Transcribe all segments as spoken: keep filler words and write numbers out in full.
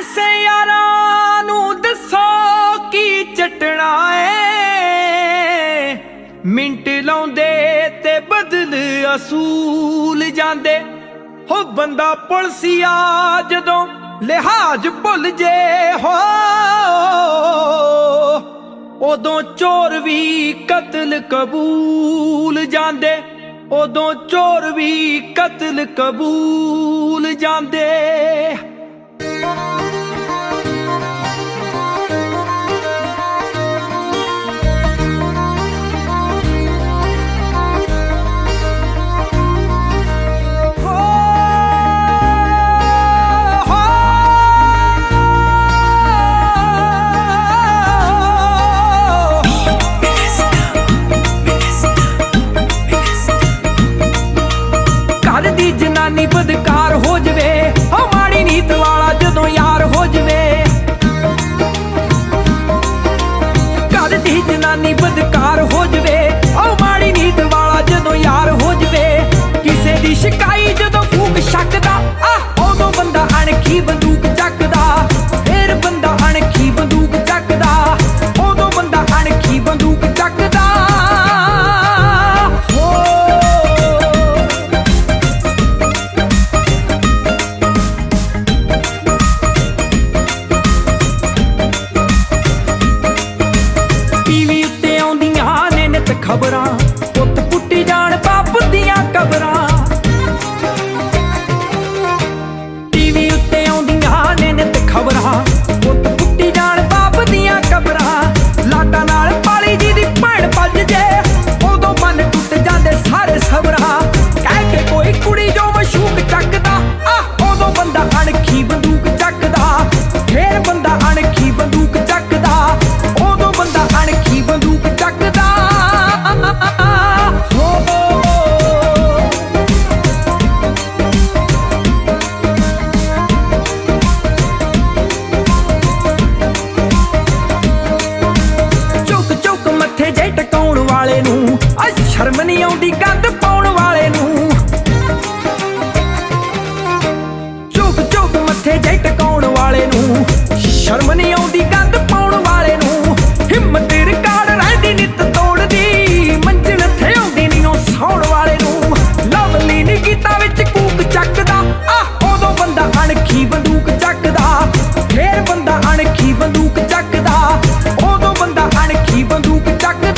ਐਸੇ ਯਾਰਾਂ ਨੂੰ ਦੱਸੋ ਕੀ ਚਟਣਾ ਏ। ਮਿੰਟ ਲਾਉਂਦੇ ਤੇ ਬਦਲ ਅਸੂਲ ਜਾਂਦੇ ਹੋ। ਬੰਦਾ ਪੁਲਸੀਆ ਜਦੋਂ ਲਿਹਾਜ਼ ਭੁੱਲ ਜੇ ਹੋ, ਉਦੋਂ ਚੋਰ ਵੀ ਕਤਲ ਕਬੂਲ ਜਾਂਦੇ। ਉਦੋਂ ਚੋਰ ਵੀ ਕਤਲ ਕਬੂਲ ਜਾਂਦੇ। ਜਨਾਨੀ ਬਦਕਾਰ ਹੋ ਜਵੇ, ਹੋ ਮਾੜੀ ਨੀਤ ਵਾਲਾ ਜਦੋਂ ਯਾਰ ਹੋ ਜਵੇ। ਘਰ ਦੀ ਜਨਾਨੀ ਬਦਕਾਰ ਹੋ ਜਵੇ, ਹੋ ਮਾੜੀ ਨੀਤ ਵਾਲਾ ਜਦੋਂ ਯਾਰ ਹੋ ਜਵੇ। ਕਿਸੇ ਦੀ ਸ਼ਿਕਾਈ ਜਦੋਂ ਫੂਕ ਛੱਕਦਾ, ਆ ਉਦੋਂ ਬੰਦਾ ਅਣਖੀ ਬੰਦੂਕ ਚੱਕਦਾ। ਫੇਰ ਬੰਦਾ ਅਣਖੀ ਬੰਦੂਕ ਚੱਕਦਾ, ਉਦੋਂ ਬੰਦਾ ਅਣਖੀ ਬੰਦੂਕ ਚੱਕਦਾ। ਖਬਰਾਂ ਪੁੱਤ ਪੁੱਟੀ ਜਾਣ ਬਾਪ ਦੀਆਂ ਕਬਰਾਂ। ਟੀਵੀ ਉੱਤੇ ਆਉਂਦੀਆਂ ਨੇ ਨਿਤ ਖਬਰਾਂ, ਪੁੱਤ ਪੁੱਟੀ ਜਾਣ ਬਾਪ ਦੀਆਂ ਕਬਰਾਂ। ਲਾਟਾਂ ਨਾਲ ਪਾਲੀ ਜੀ ਦੀ ਭੈਣ ਭੱਜ ਜੇ, ਉਦੋਂ ਬੰਨ ਟੁੱਟ ਜਾਂਦੇ ਸਾਰੇ ਸਬਰਾਂ। ਕਹਿ ਕੇ ਕੋਈ ਕੁੜੀ ਜੋ ਮਸ਼ੂਕ ਚੱਕਦਾ, ਆ ਉਦੋਂ ਬੰਦਾ ਅਣਖੀ ਬੰਦੂਕ ਚੱਕਦਾ। ਫੇਰ ਬੰਦਾ ਅਣਖੀ ਬੰਦੂਕ ਚੱਕਦਾ, ਉਦੋਂ ਬੰਦਾ ਅਣਖੀ ਬੰਦੂਕ ਚੱਕਦਾ। ਵਾਲੇ ਨੂੰ ਆ ਸ਼ਰਮ ਨਹੀਂ ਆਉਂਦੀ ਗੰਦ ਪਾਉਣ ਵਾਲੇ ਨੂੰ। ਝੁਕ ਝੁਕ ਮੱਥੇ ਜੇ ਟਕਾਉਣ ਵਾਲੇ ਨੂੰ, ਸ਼ਰਮ ਨਹੀਂ ਆਉਂਦੀ ਗੰਦ ਪਾਉਣ ਵਾਲੇ ਨੂੰ। ਹਿੰਮਤ ਰਿਕਾਰਡ ਰਹਿੰਦੀ ਨਿੱਤ ਤੋੜਦੀ, ਮੰਜ਼ਿਲ ਇੱਥੇ ਆਉਂਦੀ ਨਹੀਂ ਉਹ ਸੌਣ ਵਾਲੇ ਨੂੰ। ਲਵਲੀ ਨੀ ਗੀਤਾਂ ਵਿੱਚ ਕੂਕ ਚੱਕਦਾ, ਆ ਉਦੋਂ ਬੰਦਾ ਅਣਖੀ ਬੰਦੂਕ ਚੱਕਦਾ। ਫੇਰ ਬੰਦਾ ਅਣਖੀ ਬੰਦੂਕ ਚੱਕਦਾ, ਉਦੋਂ ਬੰਦਾ ਅਣਖੀ ਬੰਦੂਕ ਚੱਕਦਾ।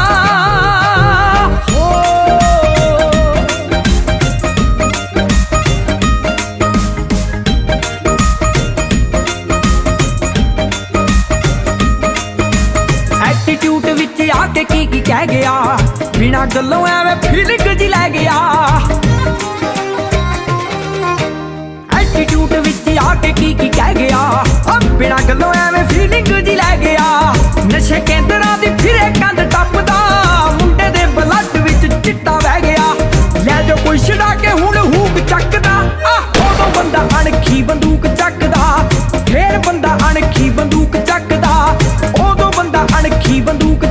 ਐਟੀਟਿਊਡ ਵਿੱਚ ਆ ਕੇ ਕੀ ਕੀ ਕਹਿ ਗਿਆ, ਬਿਨਾਂ ਗੱਲੋਂ ਐਵੇਂ ਫੀਲਿੰਗ ਜੀ ਲੈ ਗਿਆ। ਐਟੀਟਿਊਡ ਵਿੱਚ ਆ ਕੇ ਕੀ ਕੀ ਕਹਿ ਗਿਆ, ਆ ਬਿਨਾਂ ਗੱਲੋਂ ਐਵੇਂ ਫੀਲਿੰਗ ਜੀ ਲੈ ਗਿਆ। ਨਸ਼ੇ ਕੇਂਦਰਾਂ ਦੀ ਫਿਰੇ ਕੰਧ ਟੱਪਦਾ, ਮੁੰਡੇ ਦੇ ਬਲੱਡ ਵਿੱਚ ਚਿੱਟਾ ਵਹਿ ਗਿਆ। ਲੈ ਜੋ ਕੋਈ ਛਡਾ ਕੇ ਹੁਣ ਹੂਕ ਚੱਕਦਾ, ਆ ਉਦੋਂ ਬੰਦਾ ਅਣਖੀ ਬੰਦੂਕ ਚੱਕਦਾ। ਫੇਰ ਬੰਦਾ ਅਣਖੀ ਬੰਦੂਕ ਚੱਕਦਾ, ਉਦੋਂ ਬੰਦਾ ਅਣਖੀ ਬੰਦੂਕ